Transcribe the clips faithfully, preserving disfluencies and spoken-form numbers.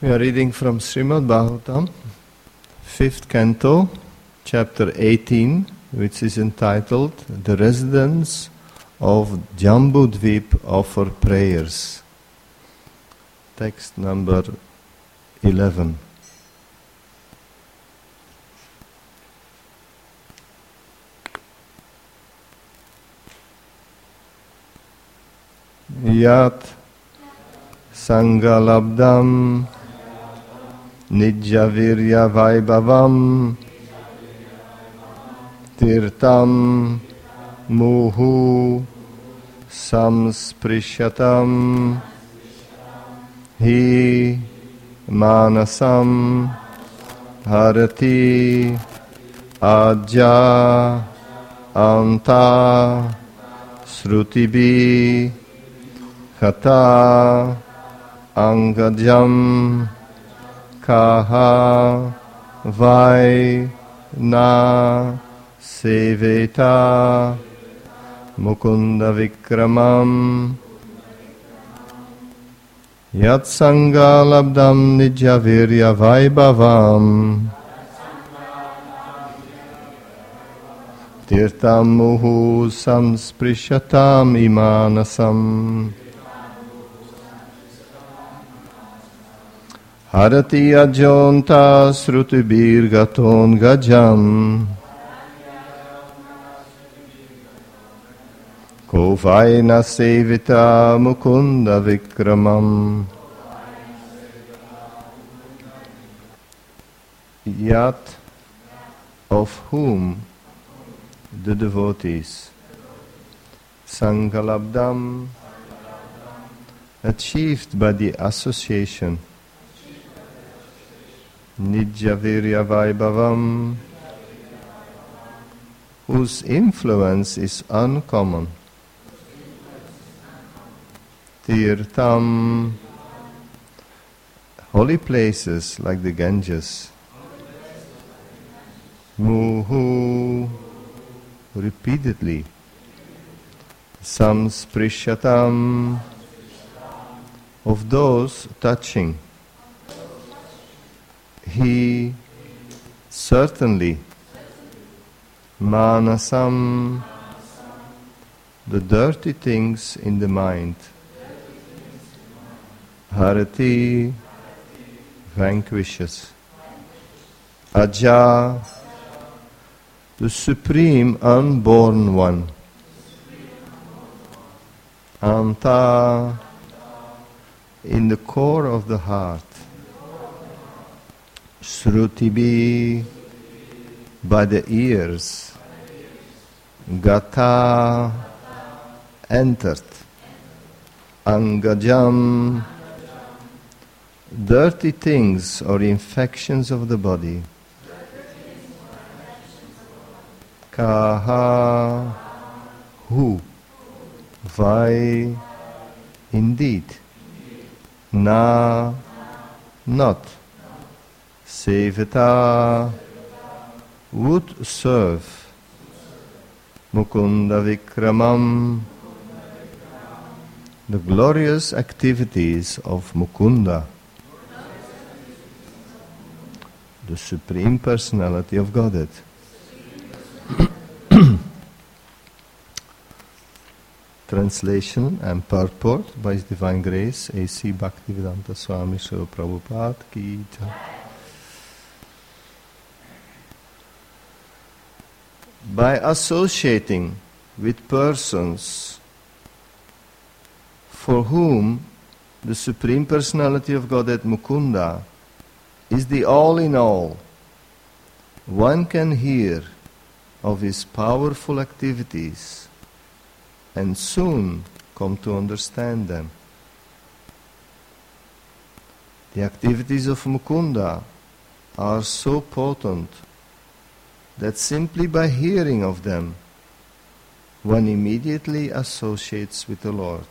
We are reading from Srimad Bhagavatam, fifth canto, chapter eighteen, which is entitled The Residents of Jambudvip Offer Prayers. Text number eleven. Yat Sangalabdam Nijjavirya Vaibhavam Tirtam Muhu Samsprishatam Hi Manasam Harati Ajja Anta Srutibi Kata Angajam Kaha Vai Na Seveta Mukunda Vikramam Yat Sangalabdam Nijjavirya Vaibhavam Tirtam Muhu Samsprishatam Imanasam Harati Ajonta Srutibir Gaton Gajam Kovaina Sevita Mukunda Vikramam Yat, of whom the devotees Sangalabdam, achieved by the association Nijjavirya Vaibhavam, whose influence is uncommon. Tirtam, holy places like the Ganges. Muhu, repeatedly. Samsprishatam, of those touching. He, certainly. Manasam, the dirty things in the mind. Harati, vanquishes. Ajja, the supreme unborn one. Anta, in the core of the heart. Srutibi, by the ears. Gata, entered. Angajam, dirty things or infections of the body. Kaha, who? Vai, indeed. Na, not. Sevita, would serve. Mukunda Vikramam, the glorious activities of Mukunda, the Supreme Personality of Godhead. Translation and purport by His Divine Grace A C Bhaktivedanta Swami Srila Prabhupada Ki Jai. By associating with persons for whom the Supreme Personality of Godhead Mukunda is the all-in-all, one can hear of his powerful activities and soon come to understand them. The activities of Mukunda are so potent that simply by hearing of them, one immediately associates with the Lord.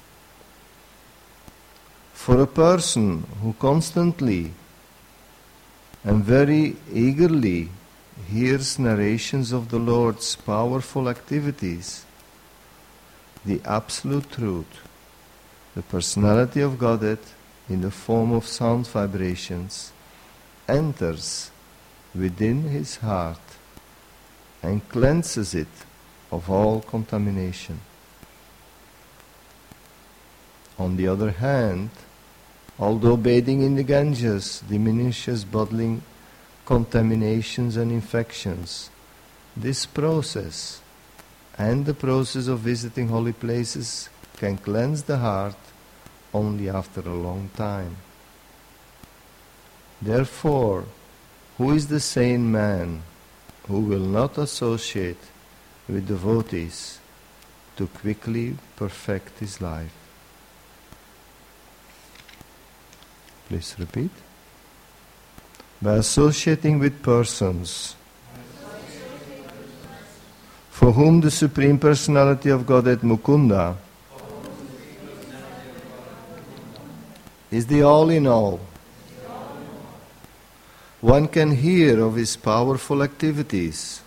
For a person who constantly and very eagerly hears narrations of the Lord's powerful activities, the absolute truth, the personality of Godhead, in the form of sound vibrations enters within his heart and cleanses it of all contamination. On the other hand, although bathing in the Ganges diminishes bodily contaminations and infections, this process and the process of visiting holy places can cleanse the heart only after a long time. Therefore, who is the sane man who will not associate with devotees to quickly perfect his life? Please repeat. By associating with persons for whom the Supreme Personality of Godhead Mukunda is the all-in-all, one can hear of his powerful activities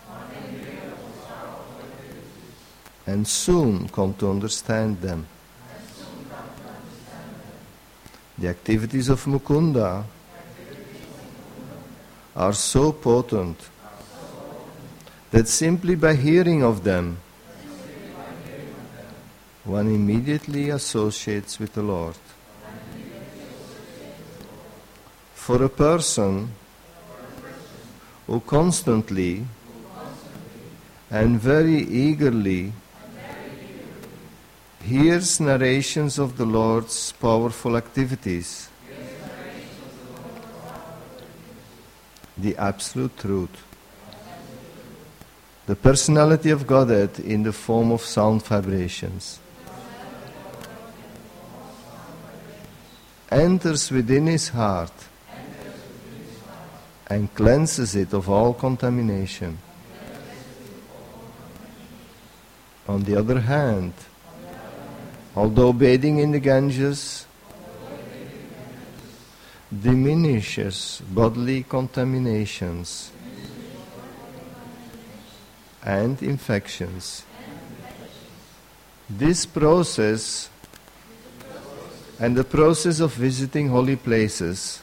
and soon come to understand them. The activities of Mukunda are so potent that simply by hearing of them, one immediately associates with the Lord. For a person who constantly and very eagerly hears narrations of the Lord's powerful activities, the absolute truth, the personality of Godhead in the form of sound vibrations, enters within his heart and cleanses it of all contamination. On the other hand, although bathing in the Ganges diminishes bodily contaminations and infections, this process and the process of visiting holy places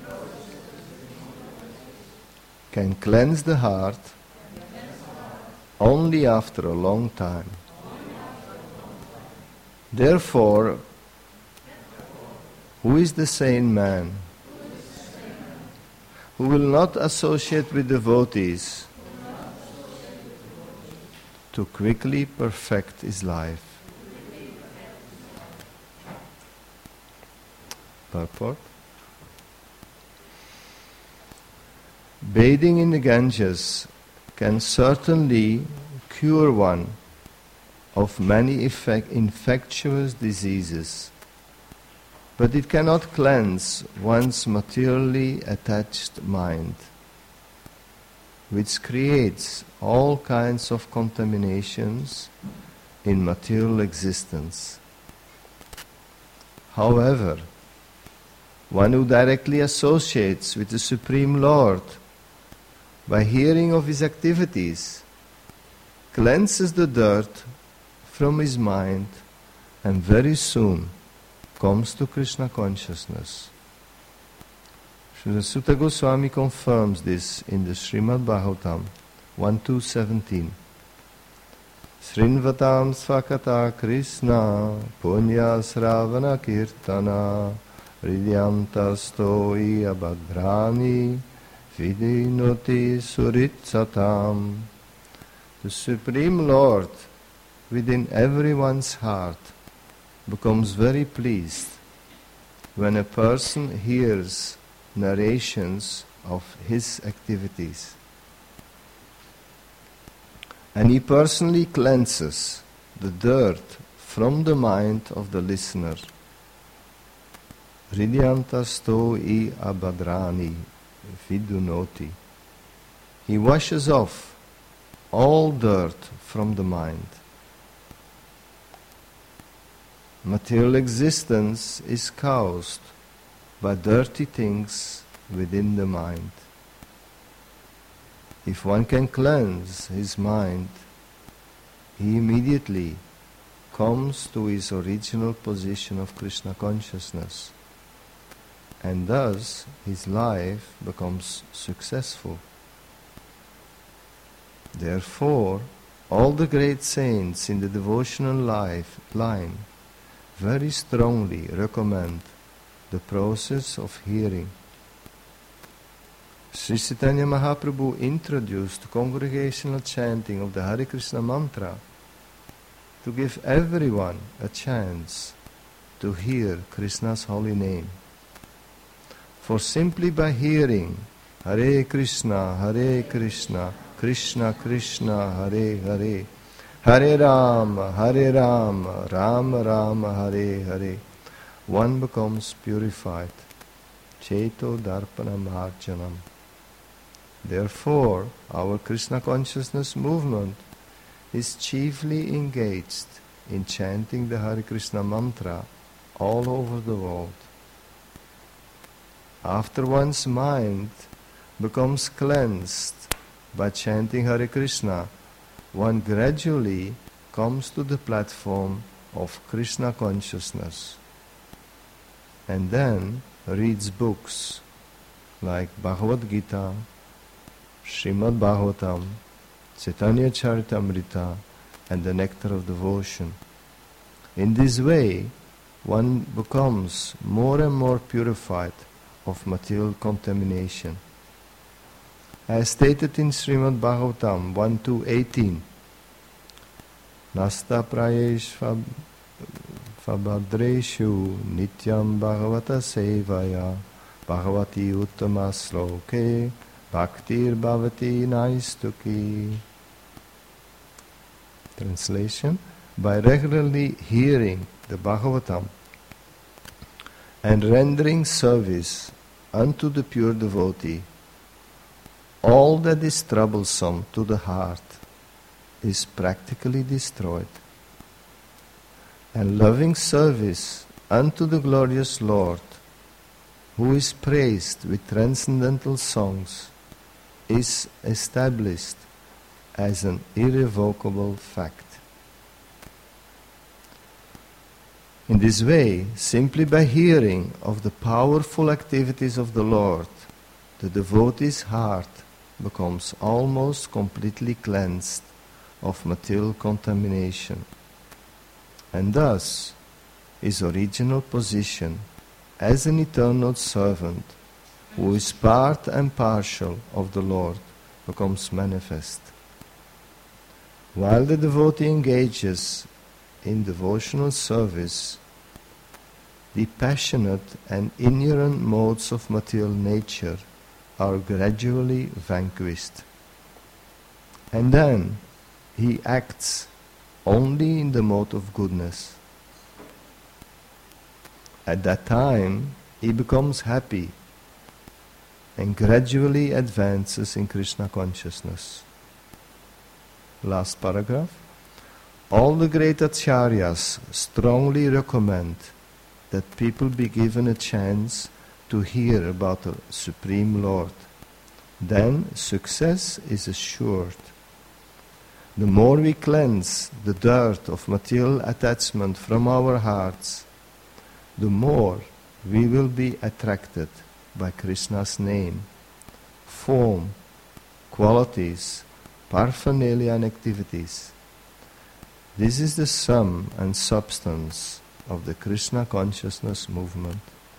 can cleanse the heart only after a long time. Therefore, who is the sane man who will not associate with devotees to quickly perfect his life? Purport. Bathing in the Ganges can certainly cure one of many effect, infectious diseases, but it cannot cleanse one's materially attached mind, which creates all kinds of contaminations in material existence. However, one who directly associates with the Supreme Lord by hearing of his activities cleanses the dirt from his mind and very soon comes to Krishna consciousness. Srila Sutta Goswami confirms this in the Srimad Bhagavatam one two seventeen. Srinvatam svakata Krishna punya sravana kirtana Hridyantasto abhadrani vidinoti suritsatam. The Supreme Lord within everyone's heart becomes very pleased when a person hears narrations of his activities. And he personally cleanses the dirt from the mind of the listener. Hridyantasto I abhadrani vidunoti. He washes off all dirt from the mind. Material existence is caused by dirty things within the mind. If one can cleanse his mind, he immediately comes to his original position of Krishna consciousness, and thus his life becomes successful. Therefore, all the great saints in the devotional life line very strongly recommend the process of hearing. Sri Chaitanya Mahaprabhu introduced congregational chanting of the Hare Krishna mantra to give everyone a chance to hear Krishna's holy name. For simply by hearing Hare Krishna, Hare Krishna, Krishna Krishna, Hare Hare, Hare Rama, Hare Rama, Rama Rama, Hare Hare, one becomes purified. Cheto Darpana Marjanam. Therefore, our Krishna consciousness movement is chiefly engaged in chanting the Hare Krishna mantra all over the world. After one's mind becomes cleansed by chanting Hare Krishna, one gradually comes to the platform of Krishna consciousness and then reads books like Bhagavad Gita, Srimad Bhagavatam, Chaitanya Charitamrita, and the Nectar of Devotion. In this way, one becomes more and more purified of material contamination. As stated in Srimad Bhagavatam one two eighteen, Nasta prayesh fabhadreshu nityam bhagavata sevaya bhagavati uttama sloke bhaktir bhavati naistuki. Translation: by regularly hearing the Bhagavatam and rendering service unto the pure devotee, all that is troublesome to the heart is practically destroyed. And loving service unto the glorious Lord, who is praised with transcendental songs, is established as an irrevocable fact. In this way, simply by hearing of the powerful activities of the Lord, the devotee's heart becomes almost completely cleansed of material contamination, and thus his original position as an eternal servant who is part and parcel of the Lord becomes manifest. While the devotee engages in devotional service, the passionate and ignorant modes of material nature are gradually vanquished. And then he acts only in the mode of goodness. At that time, he becomes happy and gradually advances in Krishna consciousness. Last paragraph. All the great acharyas strongly recommend that people be given a chance to hear about the Supreme Lord. Then success is assured. The more we cleanse the dirt of material attachment from our hearts, the more we will be attracted by Krishna's name, form, qualities, paraphernalia and activities. This is the sum and substance of the Krishna consciousness movement.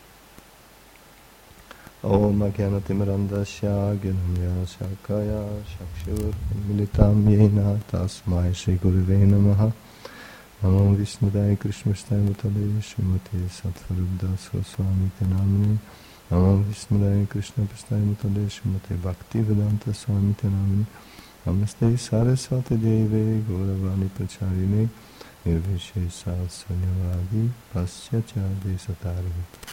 Om Ajnanatimrandasya Gnanaya Shakaya Chakshur Militam Yena Tasmai Shri Gurave Namaha. Namo Vishnudaya Krishnastaya Mutale Srimate Sattvarupdas Goswami Namini. Namo Vishnudaya Krishna Prastaya Mutale Srimate Bhaktivedanta Swami Namini. Namaste Saraswati Deve Gauravani Pracharine Nirvishesa Sanyavadi Paschyacha Desatari.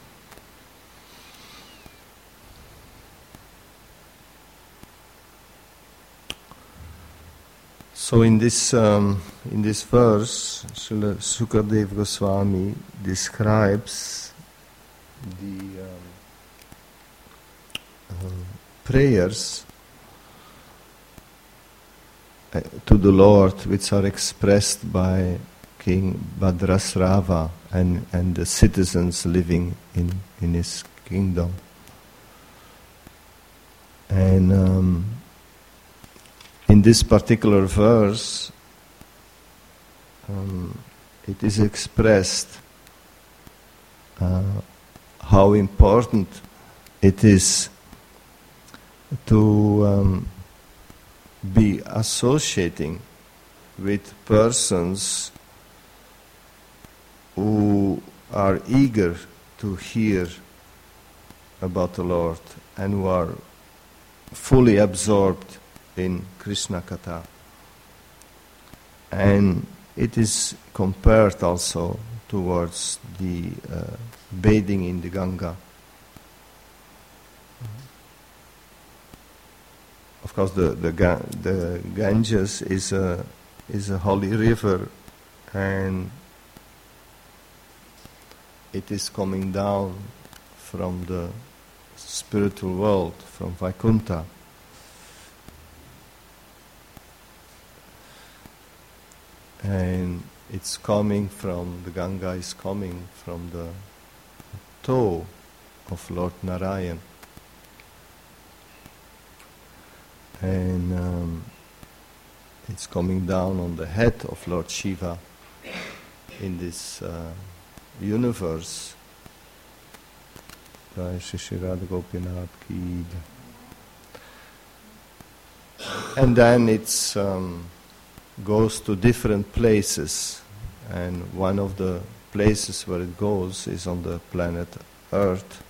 So in this um, in this verse, Srila Sukadeva Goswami describes the um, uh, prayers uh, to the Lord which are expressed by King Bhadrasrava and, and the citizens living in, in his kingdom. And um, in this particular verse, um, it is expressed uh, how important it is to um, be associating with persons who are eager to hear about the Lord and who are fully absorbed in Krishna Katha. And it is compared also towards the uh, bathing in the Ganga. Of course, the the, the Ganges is a is a holy river, and it is coming down from the spiritual world, from Vaikuntha. And it's coming from, the Ganga is coming from the toe of Lord Narayan. And um, it's coming down on the head of Lord Shiva in this uh, universe. Jai Shri Shri Radha Gopinath Ki Jai. And then it's um, goes to different places, and one of the places where it goes is on the planet Earth,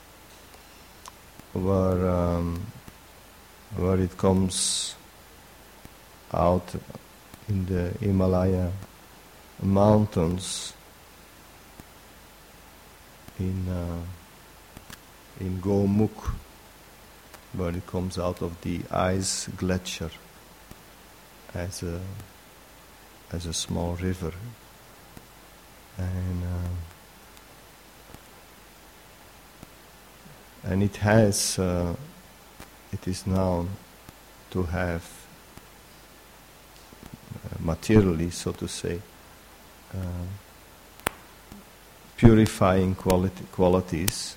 where um, where it comes out in the Himalaya mountains in uh, in Gomukh, where it comes out of the ice glacier as a as a small river. And uh, and it has uh, it is known to have uh, materially, so to say, uh, purifying quality, qualities,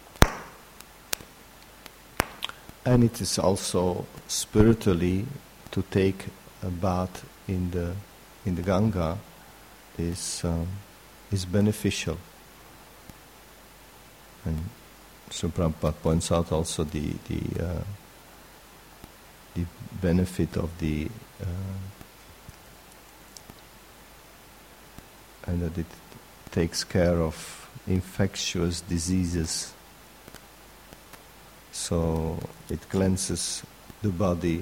and it is also spiritually, to take a bath in the in the Ganga is um, is beneficial. And Srila Prabhupada points out also the the uh, the benefit of the uh, and that it takes care of infectious diseases. So it cleanses the body.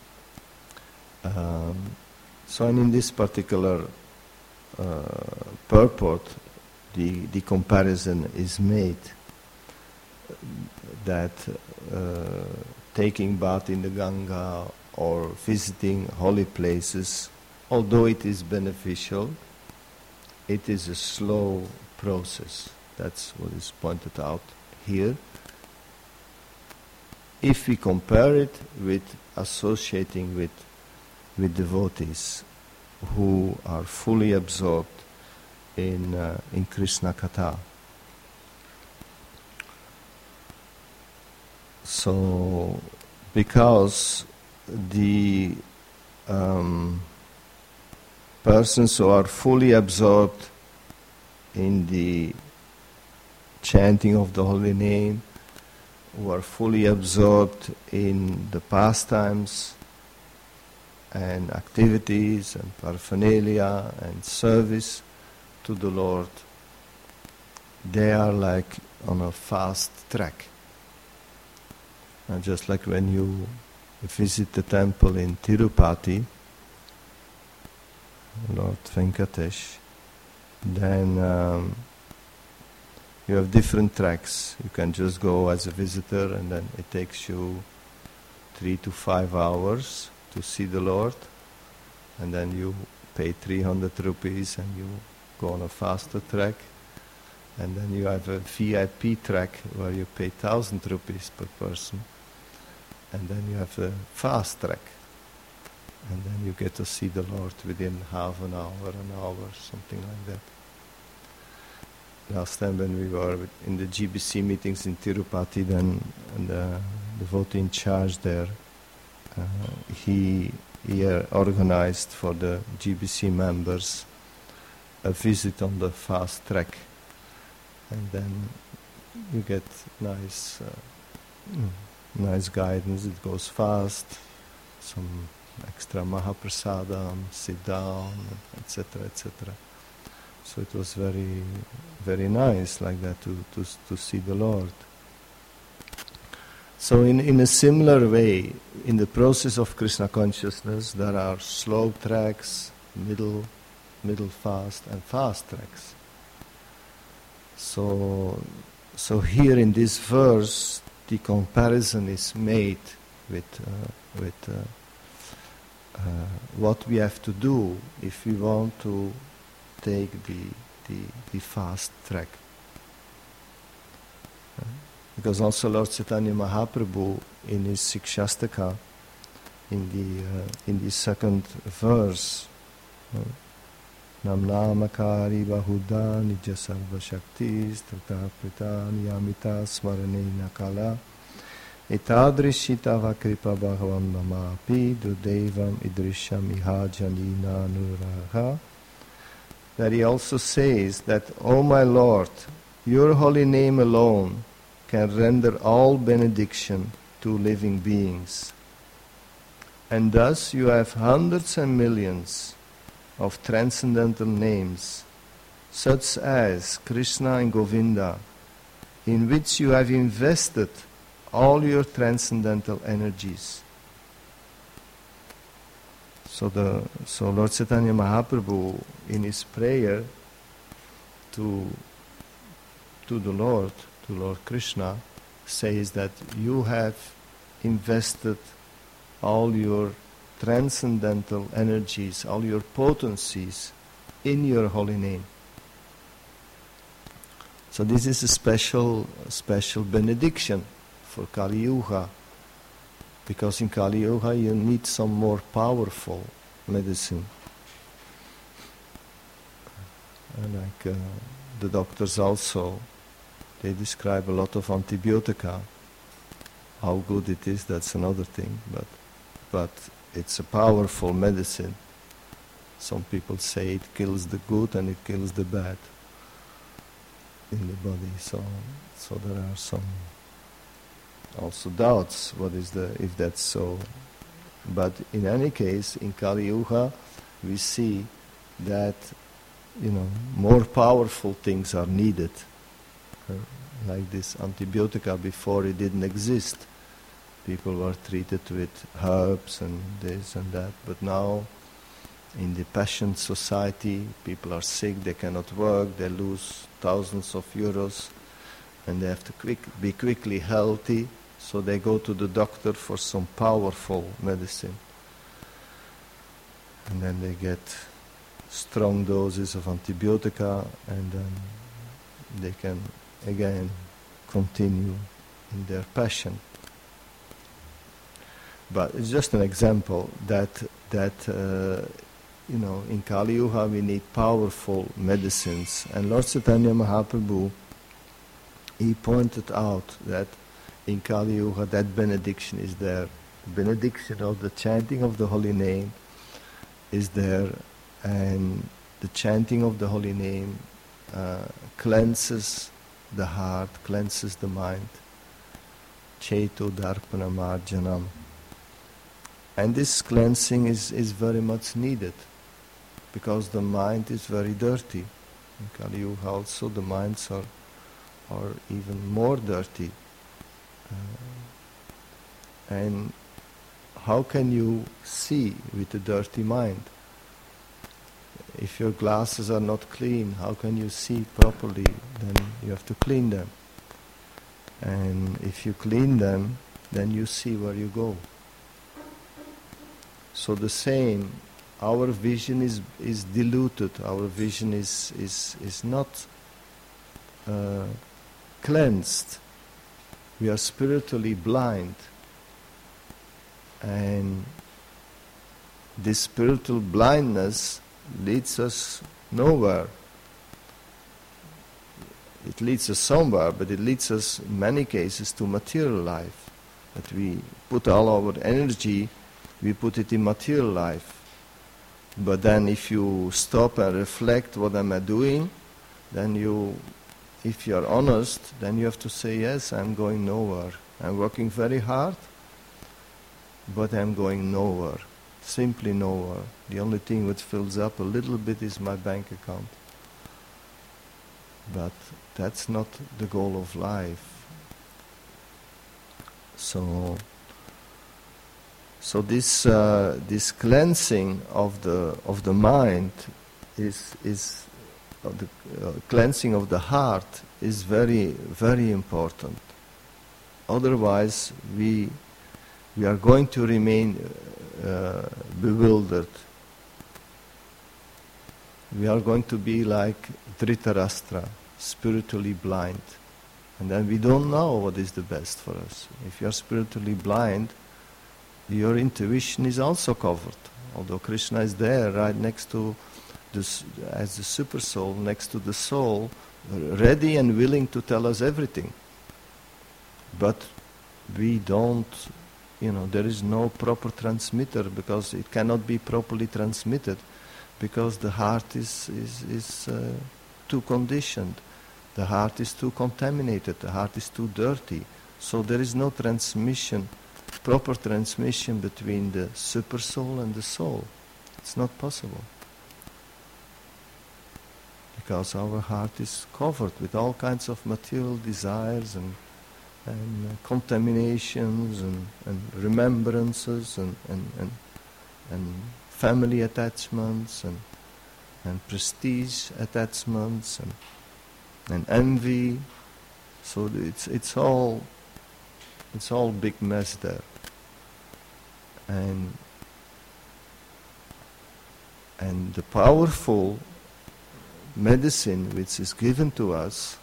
Um, so and in this particular uh, purport, the the comparison is made that uh, taking bath in the Ganga or visiting holy places, although it is beneficial, it is a slow process. That's what is pointed out here. If we compare it with associating with with devotees who are fully absorbed in uh, in Krishna Katha. So, because the um, persons who are fully absorbed in the chanting of the holy name, who are fully absorbed in the pastimes and activities and paraphernalia and service to the Lord, they are like on a fast track. And just like when you visit the temple in Tirupati, Lord Venkatesh, then um, you have different tracks. You can just go as a visitor, and then it takes you three to five hours to see the Lord, and then you pay three hundred rupees and you go on a faster track, and then you have a V I P track where you pay one thousand rupees per person, and then you have a fast track, and then you get to see the Lord within half an hour, an hour, something like that. last time when we were in the G B C meetings in Tirupati, then the devotee in charge there, uh, he, he uh, organized for the G B C members a visit on the fast track, and then you get nice, uh, nice guidance. It goes fast, some extra Mahaprasadam, sit down, et cetera, et cetera. So it was very, very nice like that to, to, to see the Lord. So in, in a similar way, in the process of Krishna consciousness, there are slow tracks, middle, middle fast, and fast tracks. So, so here in this verse, the comparison is made with uh, with uh, uh, what we have to do if we want to take the the, the fast track. Uh, because also Lord Chaitanya Mahaprabhu in his Sikshastaka, in the uh, in the second verse, uh, Namnamakari Bahuda Nija Sarva Shaktis Tata Prita Niyamita Smaranena Kala Etadrishita Vakripa Bhagavam Namapi Dudevam Idrisham Iha Janina Nuraha. That he also says that, O my Lord, your holy name alone can render all benediction to living beings. And thus you have hundreds and millions of transcendental names, such as Krishna and Govinda, in which you have invested all your transcendental energies. So the so Lord Chaitanya Mahaprabhu, in his prayer to to the Lord, to Lord Krishna, says that you have invested all your transcendental energies, all your potencies in your holy name. So this is a special, special benediction for Kali Yuga, because in Kali Yuga you need some more powerful medicine. And like uh, the doctors also, they describe a lot of antibiotica. How good it is, that's another thing, but but it's a powerful medicine. Some people say it kills the good and it kills the bad in the body. So, so there are some also doubts. What is the if that's so? But in any case, in Kali Yuga, we see that you know more powerful things are needed. Uh, like this antibiotica, before it didn't exist. People were treated with herbs and this and that, but now in the passion society, people are sick, they cannot work, they lose thousands of euros, and they have to quick, be quickly healthy, so they go to the doctor for some powerful medicine. And then they get strong doses of antibiotica, and then they can again continue in their passion. But it's just an example that that uh, you know in Kali Yuga we need powerful medicines, and Lord Chaitanya Mahaprabhu, he pointed out that in Kali Yuga that benediction is there. The benediction of the chanting of the holy name is there, and the chanting of the holy name uh, cleanses the heart, cleanses the mind. Cheto Darpana Marjanam. And this cleansing is, is very much needed, because the mind is very dirty. In Kali Yuga also the minds are, are even more dirty. Uh, and how can you see with a dirty mind? If your glasses are not clean, how can you see properly? Then you have to clean them. And if you clean them, then you see where you go. So the same, our vision is is diluted. Our vision is is is not uh, cleansed. We are spiritually blind, and this spiritual blindness leads us nowhere. it leads us somewhere, but it leads us in many cases to material life. That we put all our energy, we put it in material life. But then if you stop and reflect, what am I doing? Then you, if you're honest, then you have to say, yes, I'm going nowhere. I'm working very hard, but I'm going nowhere. Simply nowhere. The only thing that fills up a little bit is my bank account. But that's not the goal of life. So, so this uh, this cleansing of the of the mind is is uh, the uh, cleansing of the heart is very very important. Otherwise, we we are going to remain uh, bewildered. We are going to be like Dhritarashtra, spiritually blind. And then we don't know what is the best for us. If you are spiritually blind, your intuition is also covered. Although Krishna is there, right next to, this, as the super soul, next to the soul, ready and willing to tell us everything. But we don't, you know, there is no proper transmitter because it cannot be properly transmitted because the heart is, is, is uh, too conditioned. The heart is too contaminated, the heart is too dirty. So there is no transmission, proper transmission between the super soul and the soul. It's not possible. Because our heart is covered with all kinds of material desires and, and uh, contaminations and, and remembrances and, and, and, and family attachments and, and prestige attachments and and envy. So it's it's all it's all big mess there. And and the powerful medicine which is given to us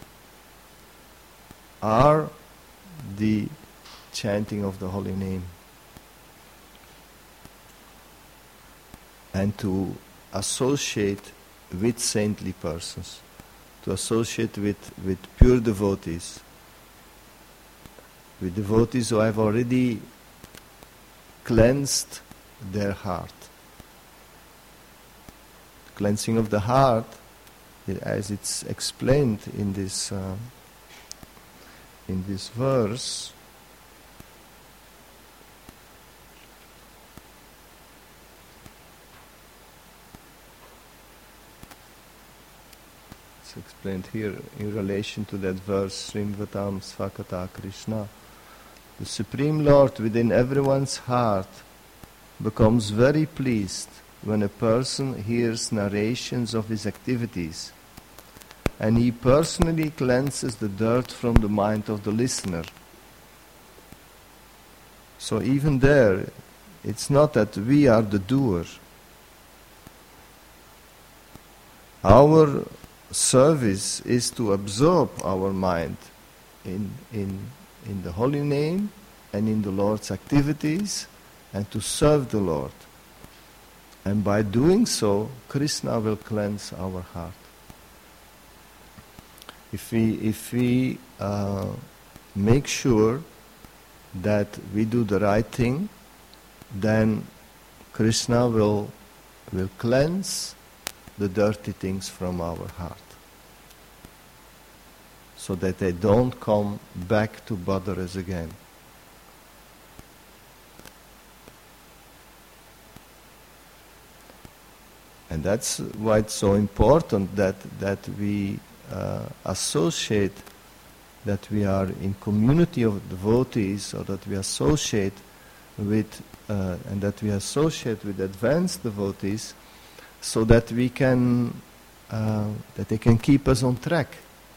are the chanting of the holy name. And to associate with saintly persons. To associate with, with pure devotees, with devotees who have already cleansed their heart. Cleansing of the heart, as it's explained in this uh, in this verse, explained here in relation to that verse, Srimvatam Svakata Krishna. The Supreme Lord within everyone's heart becomes very pleased when a person hears narrations of his activities, and he personally cleanses the dirt from the mind of the listener. So even there, it's not that we are the doer. Our service is to absorb our mind in, in, in the holy name and in the Lord's activities and to serve the Lord. And by doing so, Krishna will cleanse our heart. If we, if we uh, make sure that we do the right thing, then Krishna will, will cleanse the dirty things from our heart, so that they don't come back to bother us again. And that's why it's so important that, that we uh, associate, that we are in community of devotees, or that we associate with, uh, and that we associate with advanced devotees, so that we can, uh, that they can keep us on track.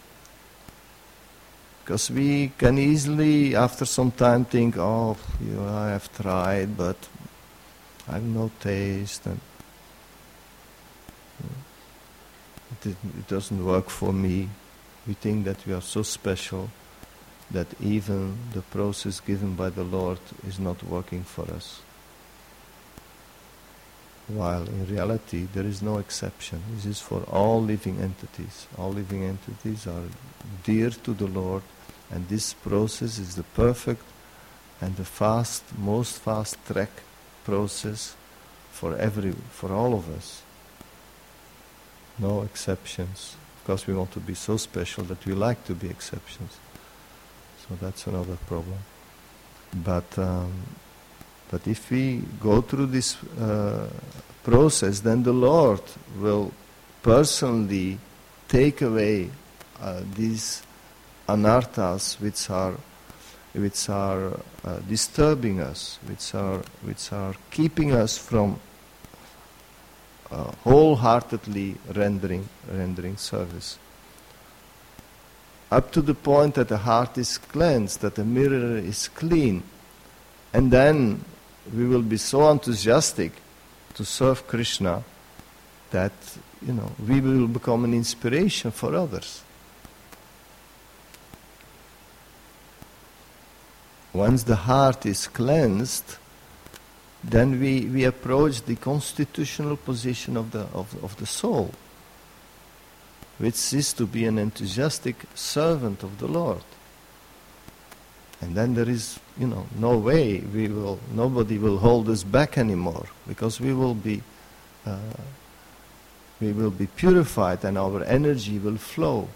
Because we can easily, after some time, think, oh, you know, I have tried, but I have no taste, and it, it doesn't work for me. We think that we are so special that even the process given by the Lord is not working for us. while in reality there is no exception. This is for all living entities. All living entities are dear to the Lord, and this process is the perfect and the fast, most fast track process for every, for all of us. No exceptions. Of course, we want to be so special that we like to be exceptions. So that's another problem. But um, but if we go through this uh, process, then the Lord will personally take away uh, these anarthas which are which are uh, disturbing us, which are which are keeping us from uh, wholeheartedly rendering rendering service. Up to the point that the heart is cleansed, that the mirror is clean, and then we will be so enthusiastic to serve Krishna that, you know, we will become an inspiration for others. Once the heart is cleansed, then we, we approach the constitutional position of the of, of the soul, which is to be an enthusiastic servant of the Lord. And then there is, you know, no way we will, nobody will hold us back anymore, because we will be, uh, we will be purified and our energy will flow.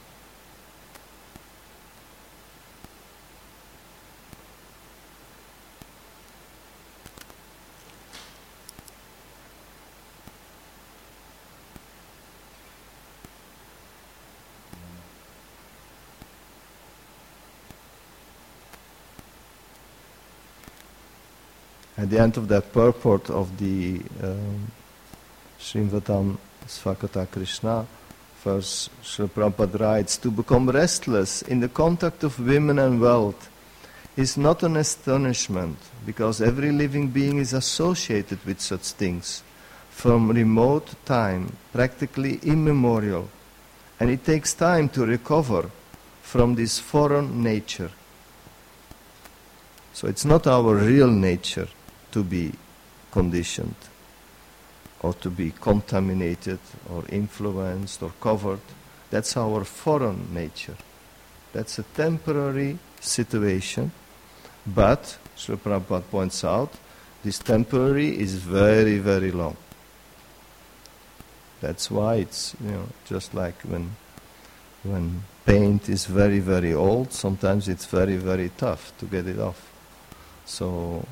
At the end of that purport of the um, Srimvatam Svakata Krishna verse, Srila Prabhupada writes, to become restless in the contact of women and wealth is not an astonishment, because every living being is associated with such things from remote time, practically immemorial, and it takes time to recover from this foreign nature. So it's not our real nature to be conditioned or to be contaminated or influenced or covered. That's our foreign nature. That's a temporary situation, but, Srila Prabhupada points out, this temporary is very, very long. That's why it's, you know, just like when when paint is very, very old, sometimes it's very, very tough to get it off. So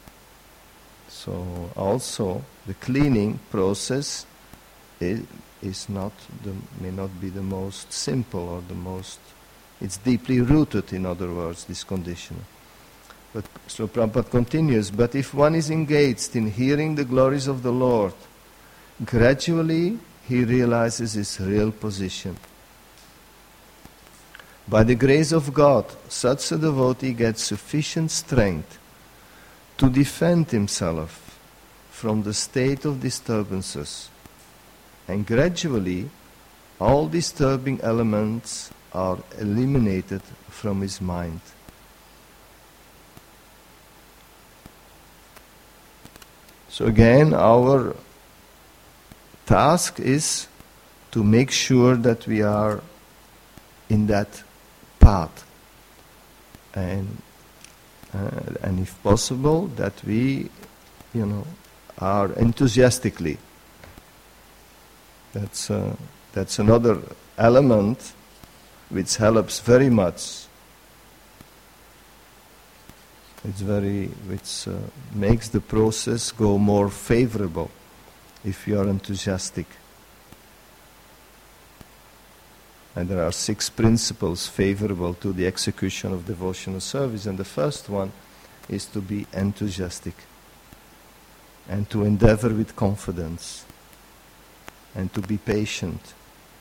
So also the cleaning process is, is not the, may not be the most simple or the most, it's deeply rooted, in other words, this condition. But so Prabhupada continues, but if one is engaged in hearing the glories of the Lord, gradually he realizes his real position. By the grace of God, such a devotee gets sufficient strength to defend himself from the state of disturbances, and gradually all disturbing elements are eliminated from his mind. So again, our task is to make sure that we are in that path, and Uh, and if possible, that we, you know, are enthusiastically. That's uh, that's another element which helps very much. It's very, which uh, makes the process go more favorable if you are enthusiastic. And there are six principles favorable to the execution of devotional service. And the first one is to be enthusiastic and to endeavor with confidence and to be patient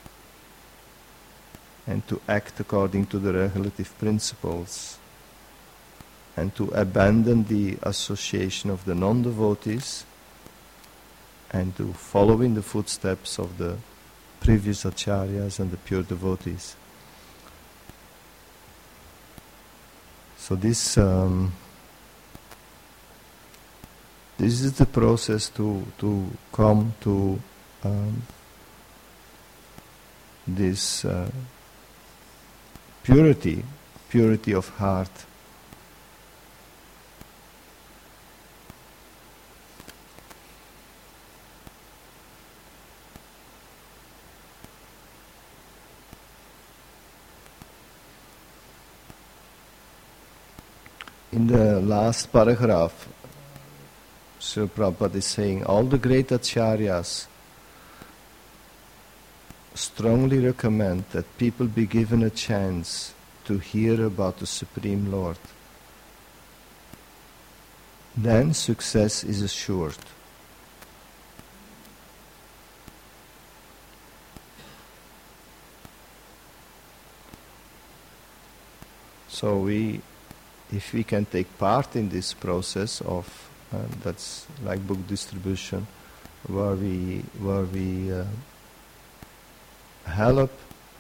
and to act according to the regulative principles and to abandon the association of the non-devotees and to follow in the footsteps of the previous acharyas and the pure devotees. So this um, This is the process to, to come to um, this uh, purity, purity of heart. In the last paragraph, Srila Prabhupada is saying, all the great acharyas strongly recommend that people be given a chance to hear about the Supreme Lord. Then success is assured. So we, if we can take part in this process of, uh, that's like book distribution, where we, where we uh, help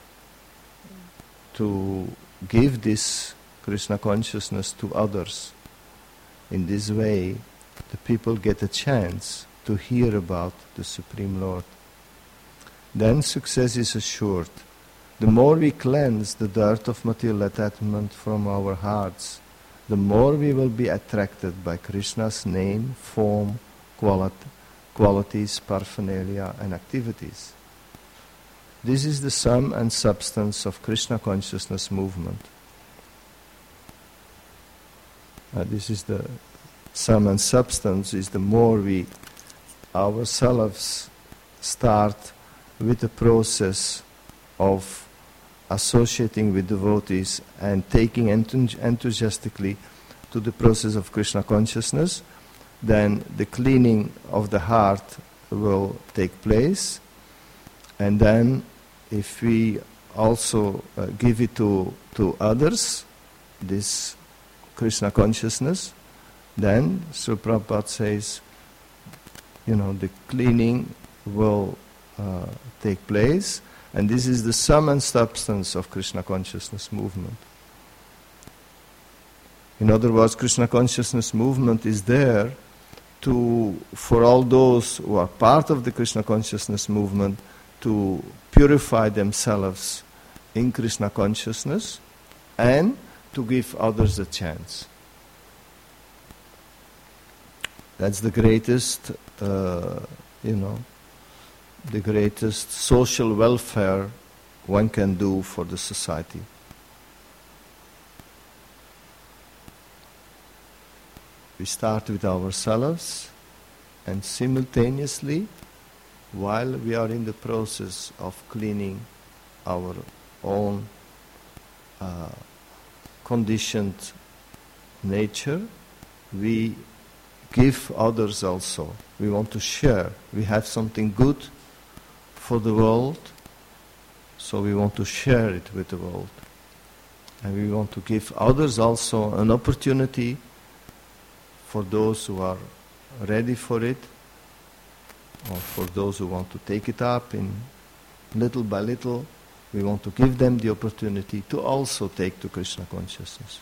to give this Krishna consciousness to others. In this way, the people get a chance to hear about the Supreme Lord. Then success is assured. The more we cleanse the dirt of material attachment from our hearts, the more we will be attracted by Krishna's name, form, quali- qualities, paraphernalia, and activities. This is the sum and substance of Krishna consciousness movement. Uh, this is the sum and substance, is the more we ourselves start with the process of associating with devotees and taking enth- enthusiastically to the process of Krishna consciousness, then the cleaning of the heart will take place. And then if we also uh, give it to, to others, this Krishna consciousness, then Srila Prabhupada says, you know, the cleaning will uh, take place, and this is the sum and substance of Krishna consciousness movement. In other words, Krishna consciousness movement is there to, for all those who are part of the Krishna consciousness movement, to purify themselves in Krishna consciousness and to give others a chance. That's the greatest, uh, you know, the greatest social welfare one can do for the society. We start with ourselves, and simultaneously, while we are in the process of cleaning our own uh, conditioned nature, we give others also. We want to share. We have something good for the world, so we want to share it with the world. And we want to give others also an opportunity for those who are ready for it, or for those who want to take it up in little by little. We want to give them the opportunity to also take to Krishna consciousness.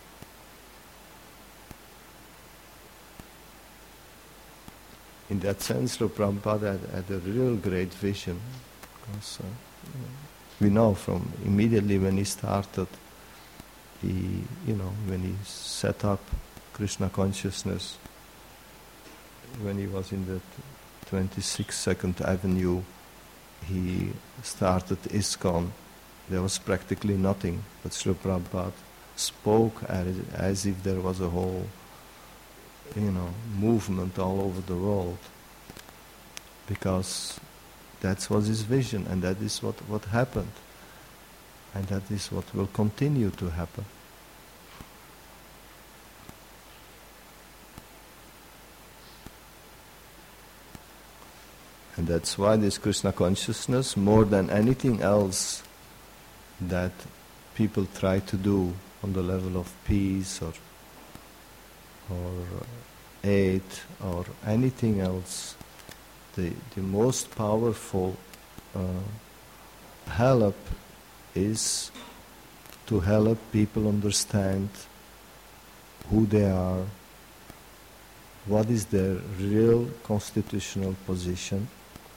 In that sense, Srila Prabhupada had, had a real great vision. Because uh, we know from immediately when he started, he, you know, when he set up Krishna consciousness, when he was in the twenty-sixth Second Avenue, he started ISKCON. There was practically nothing, but Srila Prabhupada spoke as, as if there was a whole, you know, movement all over the world, because that was his vision, and that is what, what happened, and that is what will continue to happen. And that's why this Krishna consciousness, more than anything else that people try to do on the level of peace or or aid or anything else, the the most powerful uh, help is to help people understand who they are, what is their real constitutional position,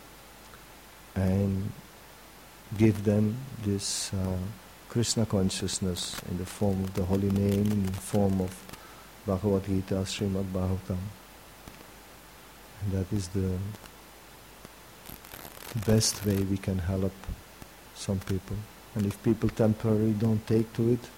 and give them this uh, Krishna consciousness in the form of the holy name, in the form of Bhagavad Gita, Srimad Bhagavatam. And that is the best way we can help some people. And if people temporarily don't take to it,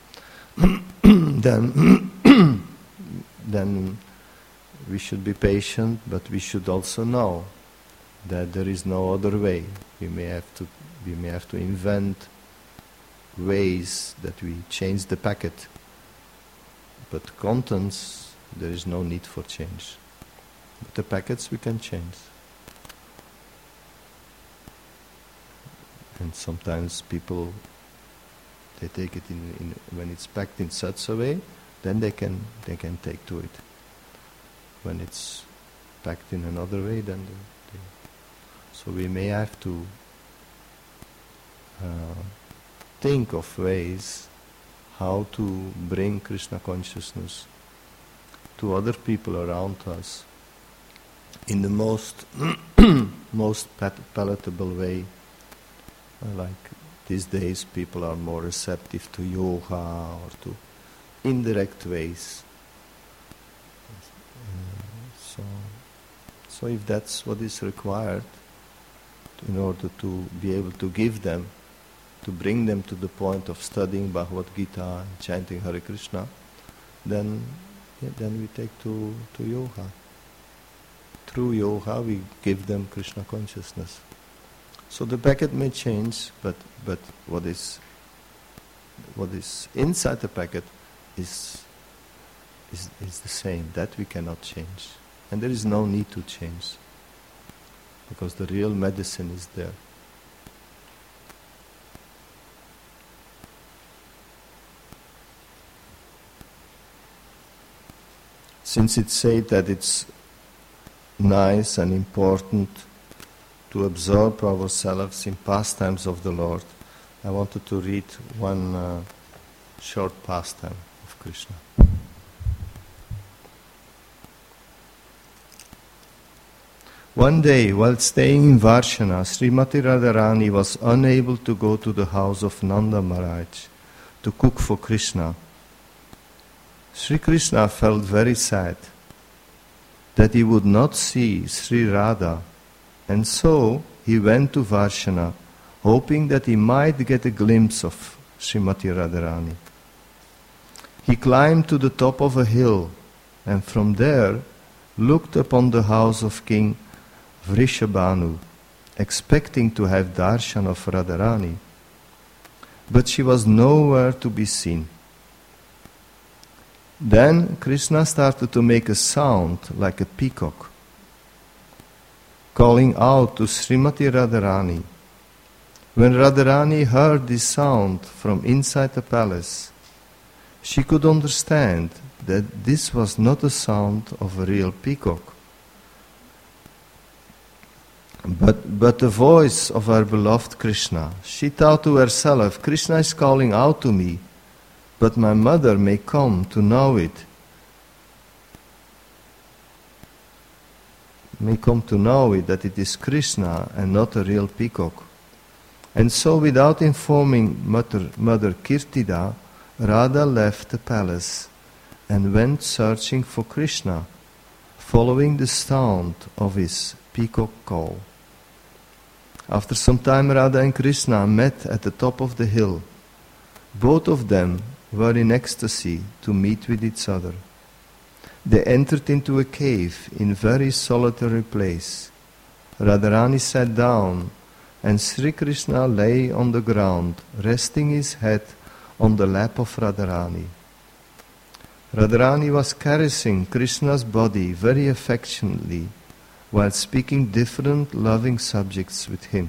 then then we should be patient, but we should also know that there is no other way. We may have to we may have to invent ways that we change the packet. But contents, there is no need for change. But the packets we can change. And sometimes people, they take it in, in when it's packed in such a way, then they can they can take to it. When it's packed in another way, then they, they so we may have to uh, think of ways how to bring Krishna consciousness to other people around us in the most most pat- palatable way. Uh, like these days, people are more receptive to yoga or to indirect ways. Uh, so, so if that's what is required in order to be able to give them, to bring them to the point of studying Bhagavad Gita and chanting Hare Krishna, then yeah, then we take to, to yoga. Through yoga we give them Krishna consciousness. So the packet may change, but but what is what is inside the packet is is is the same. That we cannot change. And there is no need to change. Because the real medicine is there. Since it's said that it's nice and important to absorb ourselves in pastimes of the Lord, I wanted to read one uh, short pastime of Krishna. One day, while staying in Varshana, Srimati Radharani was unable to go to the house of Nanda Maharaj to cook for Krishna. Sri Krishna felt very sad that he would not see Sri Radha, and so he went to Varshana, hoping that he might get a glimpse of Srimati Radharani. He climbed to the top of a hill, and from there looked upon the house of King Vrishabhanu, expecting to have darshan of Radharani. But she was nowhere to be seen. Then Krishna started to make a sound like a peacock, calling out to Srimati Radharani. When Radharani heard this sound from inside the palace, she could understand that this was not a sound of a real peacock, but, but the voice of her beloved Krishna. She thought to herself, Krishna is calling out to me, but my mother may come to know it, may come to know it that it is Krishna and not a real peacock. And so, without informing Mother, Mother Kirtida, Radha left the palace and went searching for Krishna, following the sound of his peacock call. After some time, Radha and Krishna met at the top of the hill. Both of them were in ecstasy to meet with each other. They entered into a cave in a very solitary place. Radharani sat down, and Sri Krishna lay on the ground, resting his head on the lap of Radharani. Radharani was caressing Krishna's body very affectionately, while speaking different loving subjects with him.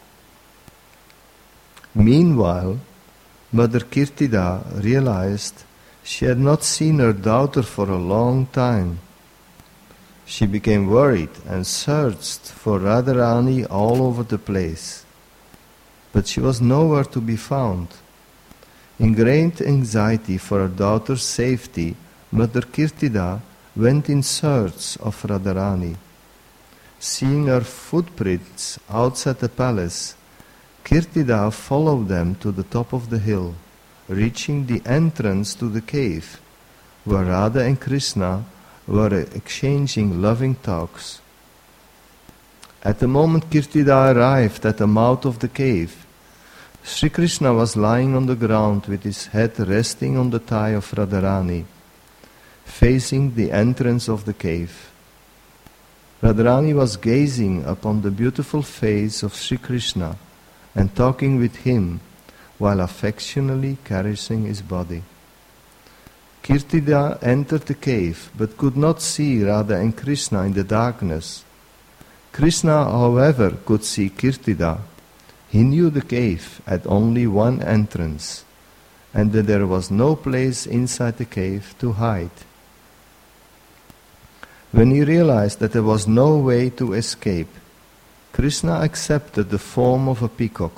Meanwhile, Mother Kirtida realized she had not seen her daughter for a long time. She became worried and searched for Radharani all over the place, but she was nowhere to be found. In great anxiety for her daughter's safety, Mother Kirtida went in search of Radharani. Seeing her footprints outside the palace, Kirtida followed them to the top of the hill, reaching the entrance to the cave, where Radha and Krishna were exchanging loving talks. At the moment Kirtida arrived at the mouth of the cave, Sri Krishna was lying on the ground with his head resting on the thigh of Radharani, facing the entrance of the cave. Radharani was gazing upon the beautiful face of Sri Krishna and talking with him while affectionately caressing his body. Kirtida entered the cave but could not see Radha and Krishna in the darkness. Krishna, however, could see Kirtida. He knew the cave had only one entrance and that there was no place inside the cave to hide. When he realized that there was no way to escape, Krishna accepted the form of a peacock.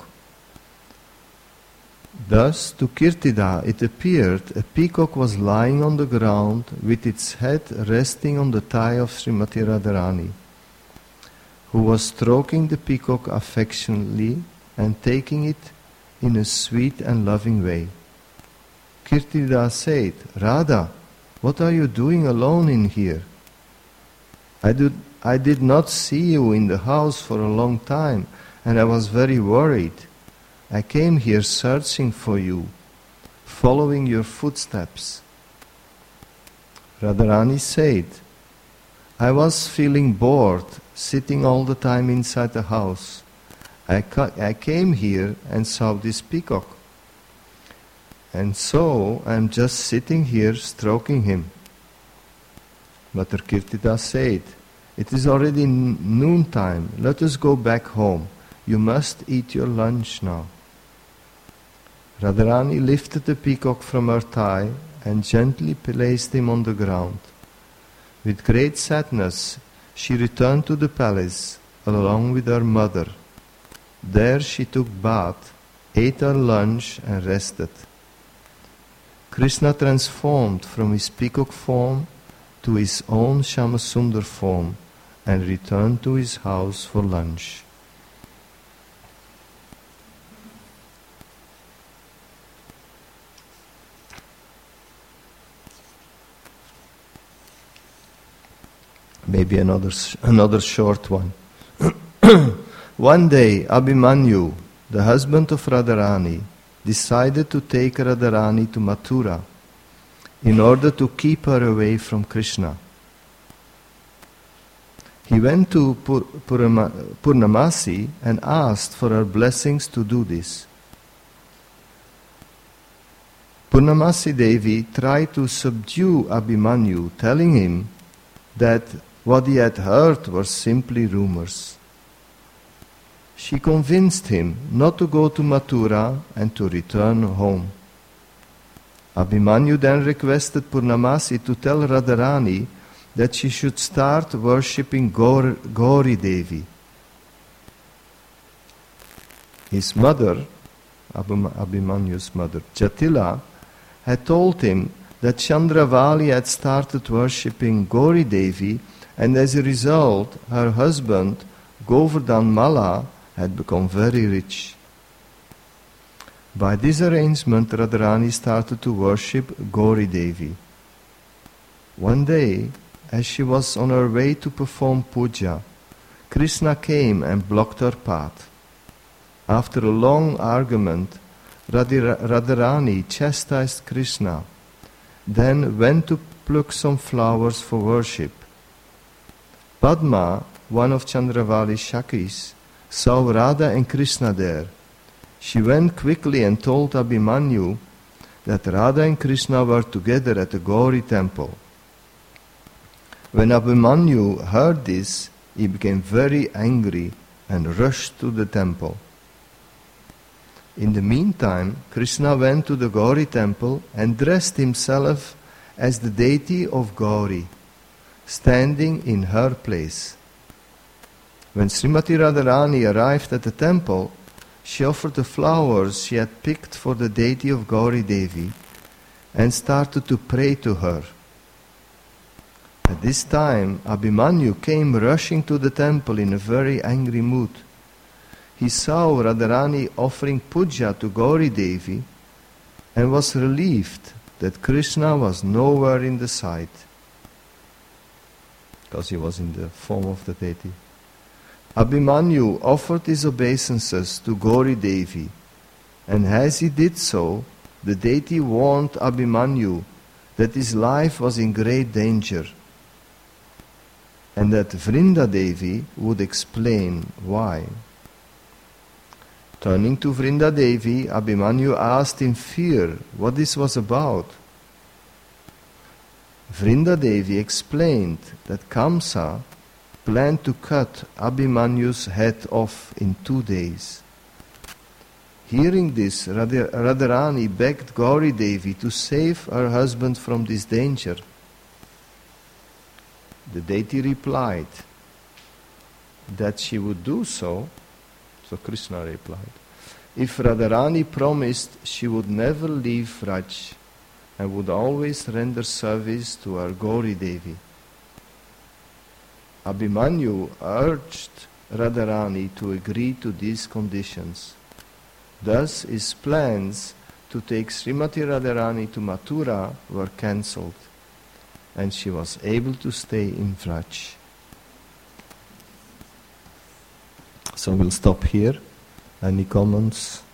Thus, to Kirtida it appeared a peacock was lying on the ground with its head resting on the thigh of Srimati Radharani, who was stroking the peacock affectionately and taking it in a sweet and loving way. Kirtida said, "Radha, what are you doing alone in here? I did, I did not see you in the house for a long time, and I was very worried. I came here searching for you, following your footsteps." Radharani said, "I was feeling bored, sitting all the time inside the house. I, ca- I came here and saw this peacock. And so I am just sitting here stroking him." Mother Kirtida said, "It is already n- noontime. Let us go back home. You must eat your lunch now." Radharani lifted the peacock from her thigh and gently placed him on the ground. With great sadness, she returned to the palace along with her mother. There she took bath, ate her lunch and rested. Krishna transformed from his peacock form to his own Shyamasundar form and returned to his house for lunch. Maybe another another short one. One day, Abhimanyu, the husband of Radharani, decided to take Radharani to Mathura in order to keep her away from Krishna. He went to Pur- Purama- Purnamasi and asked for her blessings to do this. Purnamasi Devi tried to subdue Abhimanyu, telling him that what he had heard were simply rumors. She convinced him not to go to Mathura and to return home. Abhimanyu then requested Purnamasi to tell Radharani that she should start worshipping Gaur- Gauri Devi. His mother, Abhim- Abhimanyu's mother, Jatila, had told him that Chandravali had started worshipping Gauri Devi, and as a result, her husband, Govardhan Malla, had become very rich. By this arrangement, Radharani started to worship Gauri Devi. One day, as she was on her way to perform puja, Krishna came and blocked her path. After a long argument, Radhira- Radharani chastised Krishna, then went to pluck some flowers for worship. Padma, one of Chandravali's Shakis, saw Radha and Krishna there. She went quickly and told Abhimanyu that Radha and Krishna were together at the Gauri temple. When Abhimanyu heard this, he became very angry and rushed to the temple. In the meantime, Krishna went to the Gauri temple and dressed himself as the deity of Gauri, standing in her place. When Srimati Radharani arrived at the temple, she offered the flowers she had picked for the deity of Gauri Devi and started to pray to her. At this time, Abhimanyu came rushing to the temple in a very angry mood. He saw Radharani offering puja to Gauri Devi and was relieved that Krishna was nowhere in the sight, because he was in the form of the deity. Abhimanyu offered his obeisances to Gauri Devi, and as he did so, the deity warned Abhimanyu that his life was in great danger, and that Vrinda Devi would explain why. Turning to Vrinda Devi, Abhimanyu asked in fear what this was about. Vrinda Devi explained that Kamsa planned to cut Abhimanyu's head off in two days. Hearing this, Radha- Radharani begged Gauri Devi to save her husband from this danger. The deity replied that she would do so, so Krishna replied, if Radharani promised she would never leave Vraj and would always render service to her Gauri Devi. Abhimanyu urged Radharani to agree to these conditions. Thus his plans to take Srimati Radharani to Mathura were cancelled, and she was able to stay in Vraj. So we'll stop here. Any comments?